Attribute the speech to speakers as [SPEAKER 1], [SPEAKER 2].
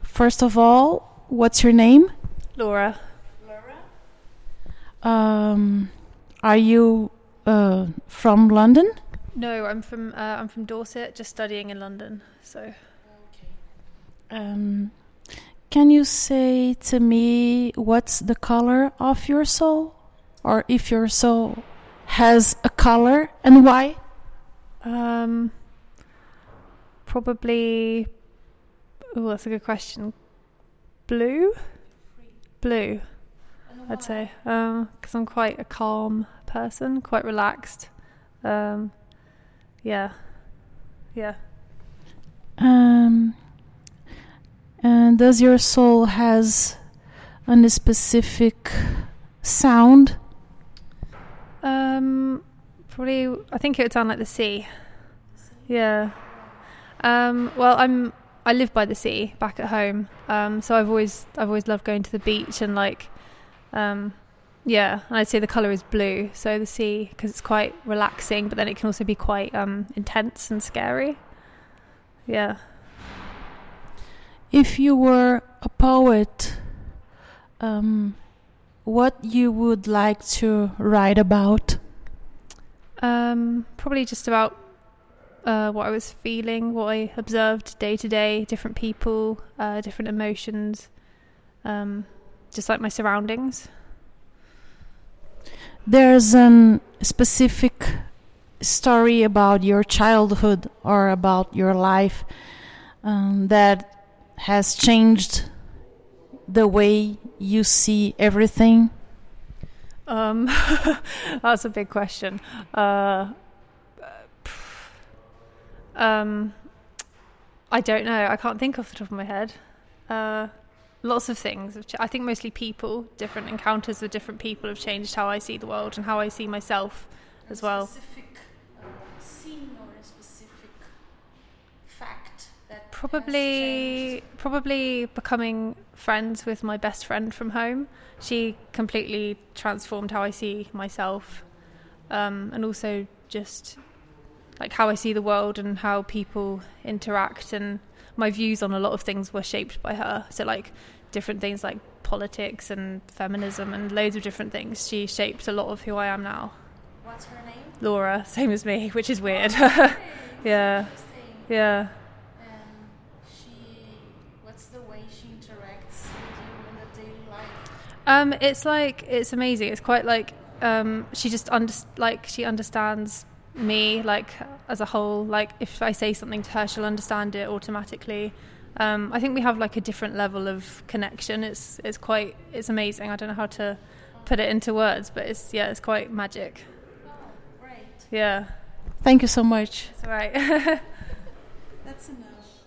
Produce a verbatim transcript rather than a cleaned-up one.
[SPEAKER 1] first of all, what's your name?
[SPEAKER 2] Laura.
[SPEAKER 1] Um, are you uh, from London?
[SPEAKER 2] No, I'm from uh, I'm from Dorset, just studying in London. So,
[SPEAKER 1] Um, can you say to me what's the color of your soul, or if your soul has a color and why?
[SPEAKER 2] um, probably. Oh, that's a good question. Blue, blue. I'd say, because I'm quite a calm person, quite relaxed. Um, yeah, yeah.
[SPEAKER 1] Um, and does your soul has a specific sound?
[SPEAKER 2] Um, probably, I think it would sound like the sea. Yeah. Um, well, I'm. I live by the sea back at home. Um, so I've always, I've always loved going to the beach and like. Um, yeah, and I'd say the colour is blue, so the sea, because it's quite relaxing, but then it can also be quite um, intense and scary. Yeah.
[SPEAKER 1] If you were a poet, um, what you would like to write about?
[SPEAKER 2] Um, probably just about uh, what I was feeling, what I observed day to day, different people, uh, different emotions, um, just like my surroundings.
[SPEAKER 1] There's a specific story about your childhood or about your life um, that has changed the way you see everything?
[SPEAKER 2] Um, that's a big question. Uh, um, I don't know. I can't think off the top of my head. Uh, lots of things. Have ch- I think mostly people, different encounters with different people have changed how I see the world and how I see myself as well.
[SPEAKER 1] A specific uh, scene or a specific fact that
[SPEAKER 2] Probably, probably becoming friends with my best friend from home. She completely transformed how I see myself, um, and also just like how I see the world and how people interact, and my views on a lot of things were shaped by her. So like different things like politics and feminism and loads of different things. She shaped a lot of who I am now.
[SPEAKER 1] What's her name?
[SPEAKER 2] Laura, same as me, which is weird.
[SPEAKER 1] Okay,
[SPEAKER 2] Yeah, yeah.
[SPEAKER 1] What's the way she interacts with you in the daily life?
[SPEAKER 2] Um, it's like it's amazing. It's quite like um, she just under like she understands me like as a whole. Like if I say something to her, she'll understand it automatically. Um, I think we have like a different level of connection. It's it's quite it's amazing. I don't know how to put it into words, but it's yeah, it's quite magic.
[SPEAKER 1] Oh, great.
[SPEAKER 2] Yeah.
[SPEAKER 1] Thank you so much.
[SPEAKER 2] That's all right.
[SPEAKER 1] That's enough.